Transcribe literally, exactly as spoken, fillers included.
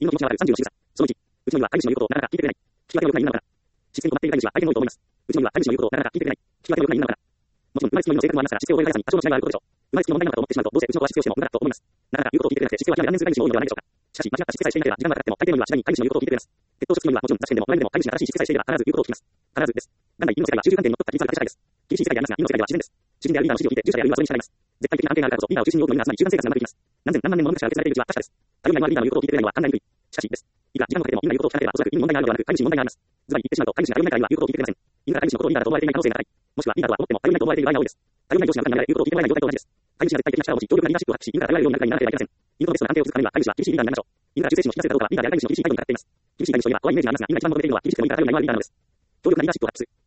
犬の気持ちがわかるさんじゅうの仕草。そのいち、うちの犬は飼い主の言うことをなかなか聞いてくれない。聞き分けの良くない犬なのかな。しつけに困っている飼い主は相手の多いと思います。うちの犬は飼い主の言うことをなかなか聞いてくれない。聞き分けの良くない犬なのかな。もちろん、生まれつきの犬の性格もありますから、しつけを覚える速さに多少の違いはあることでしょう。生まれつきの問題なのかと思ってしまうと、どうせうちの子はしつけをしても無駄だと思います。なかなか言うことを聞いてくれなくて、しつけを諦め断念する飼い主も多いのではないでしょうか。しかし、間違ったしつけさえしていなければ、時間がかかっても、大抵の犬は次第に飼い主の言うことを聞いてくれます。ペットショップの犬はもちろん、雑種でも、野良犬でも、飼い主が正しいしつけさえしていれば、必ず言うことを聞きます。必ずです。元来、犬の世界は従順観点にのっとった規律が正しい社会です。厳しい世界でありますが、犬の世界では自然です。主人であるリーダーの指示を聞いて、従者である犬はそれに従います。絶対的な安定があるからこそ、リーダーを中心に置くのがつまり集団生活がうまくいきます。何千何万年もの昔から受けされているうちは確かです。頼りない犬はリーダーの言うことを聞いてくれないのは簡単に無理。しかし、です。いくら時間をかけても犬が言うことを聞かなければ、おそらく犬に問題があるのではなく、飼い主に問題があります。ズバリ言ってしまうと、飼い主が頼りないから犬は言うことを聞いてくれません。犬が飼い主のことをリーダーだと思われていない可能性が高い。もしくはリーダーとは思っても頼りないと思われている場合が多いです。頼りない上司が部下になられ言うことを聞いてもらえない状態と同じです。飼い主が絶対的な力を持ち、強力なリーダーシップを発揮し、犬が頼られるようになるからにならなければいけません。犬のベストな安定を築くためには、飼い主は厳しいリーダーになりましょう。犬が忠誠心を引き出せるかどうかは、リーダーである飼い主の厳しい態度にかかっています。厳しい飼い主といえば怖いイメージがありますが、犬が一番求めているのは厳しくもリーダー頼りないリーダーなのです。強力なリーダーシップを発揮する。